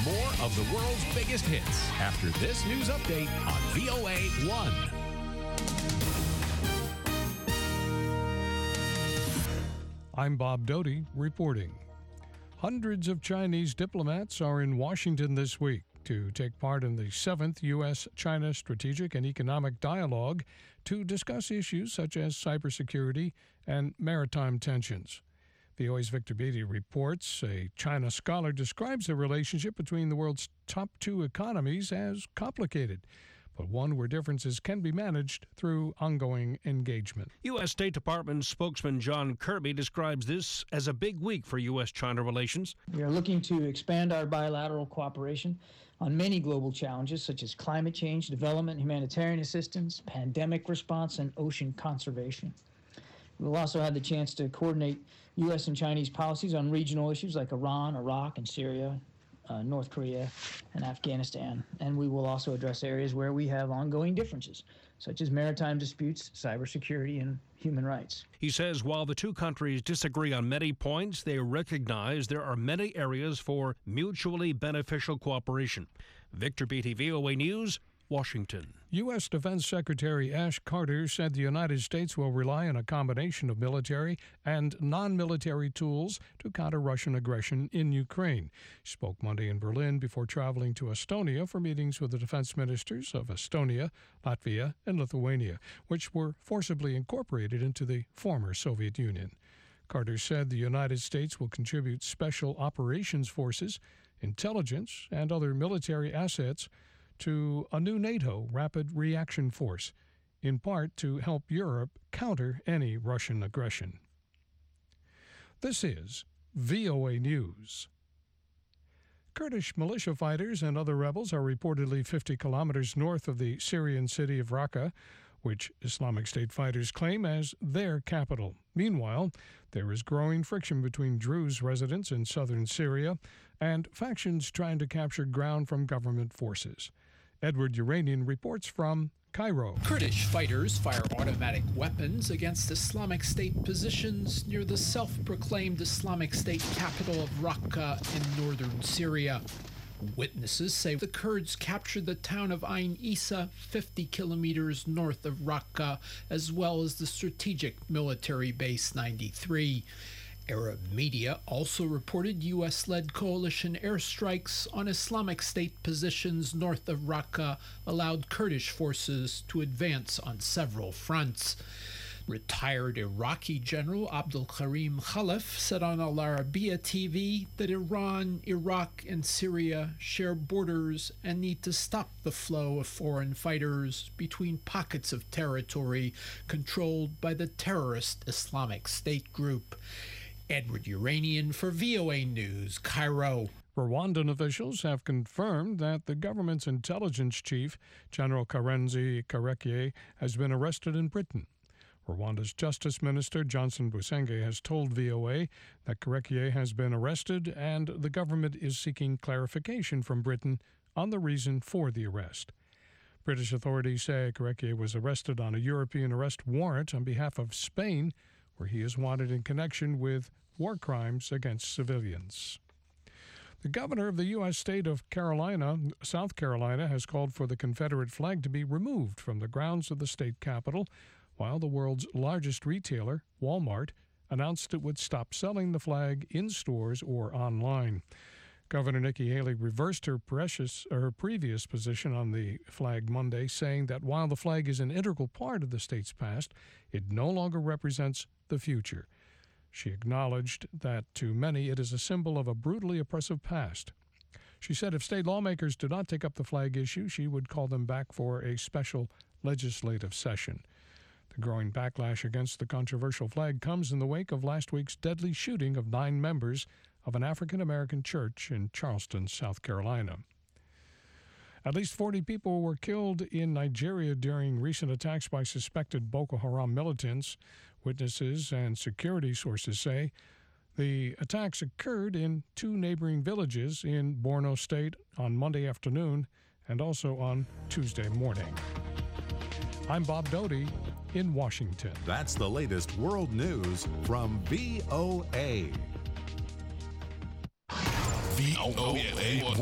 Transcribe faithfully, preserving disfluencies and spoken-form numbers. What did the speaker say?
more of the world's biggest hits after this news update on V O A one. I'm Bob Doty reporting. Hundreds of Chinese diplomats are in Washington this week to take part in the seventh U S China Strategic and Economic Dialogue to discuss issues such as cybersecurity and maritime tensions. V O A's Victor Beatty reports a China scholar describes the relationship between the world's top two economies as complicated, but one where differences can be managed through ongoing engagement. U S. State Department spokesman John Kirby describes this as a big week for U S China relations. We are looking to expand our bilateral cooperation on many global challenges such as climate change, development, humanitarian assistance, pandemic response, and ocean conservation. We'll also have the chance to coordinate U S and Chinese policies on regional issues like Iran, Iraq, and Syria, uh, North Korea, and Afghanistan. And we will also address areas where we have ongoing differences, such as maritime disputes, cybersecurity, and human rights. He says while the two countries disagree on many points, they recognize there are many areas for mutually beneficial cooperation. Victor Beatty, V O A News, Washington. U S. Defense Secretary Ash Carter said the United States will rely on a combination of military and non-military tools to counter Russian aggression in Ukraine. She spoke Monday in Berlin before traveling to Estonia for meetings with the defense ministers of Estonia, Latvia, and Lithuania, which were forcibly incorporated into the former Soviet Union. Carter said the United States will contribute special operations forces, intelligence, and other military assets to a new NATO Rapid Reaction Force, in part to help Europe counter any Russian aggression. This is V O A News. Kurdish militia fighters and other rebels are reportedly fifty kilometers north of the Syrian city of Raqqa, which Islamic State fighters claim as their capital. Meanwhile, there is growing friction between Druze residents in southern Syria and factions trying to capture ground from government forces. Edward Uranian reports from Cairo. Kurdish fighters fire automatic weapons against Islamic State positions near the self-proclaimed Islamic State capital of Raqqa in northern Syria. Witnesses say the Kurds captured the town of Ain Issa, fifty kilometers north of Raqqa, as well as the strategic military base ninety-three. Arab media also reported U S-led coalition airstrikes on Islamic State positions north of Raqqa allowed Kurdish forces to advance on several fronts. Retired Iraqi General Abdul Karim Khalaf said on Al Arabiya T V that Iran, Iraq, and Syria share borders and need to stop the flow of foreign fighters between pockets of territory controlled by the terrorist Islamic State group. Edward Uranian for V O A News, Cairo. Rwandan officials have confirmed that the government's intelligence chief, General Karenzi Karekiye, has been arrested in Britain. Rwanda's Justice Minister Johnson Busenge has told V O A that Karekiye has been arrested and the government is seeking clarification from Britain on the reason for the arrest. British authorities say Karekiye was arrested on a European arrest warrant on behalf of Spain, where he is wanted in connection with war crimes against civilians. The governor of the U S state of Carolina, South Carolina, has called for the Confederate flag to be removed from the grounds of the state capitol, while the world's largest retailer, Walmart, announced it would stop selling the flag in stores or online. Governor Nikki Haley reversed her, precious, her previous position on the flag Monday, saying that while the flag is an integral part of the state's past, it no longer represents the future. She acknowledged that to many it is a symbol of a brutally oppressive past. She said if state lawmakers do not take up the flag issue, she would call them back for a special legislative session. The growing backlash against the controversial flag comes in the wake of last week's deadly shooting of nine members of an African-American church in Charleston, South Carolina. At least forty people were killed in Nigeria during recent attacks by suspected Boko Haram militants. Witnesses and security sources say the attacks occurred in two neighboring villages in Borno State on Monday afternoon and also on Tuesday morning. I'm Bob Doty in Washington. That's the latest world news from V O A. V O A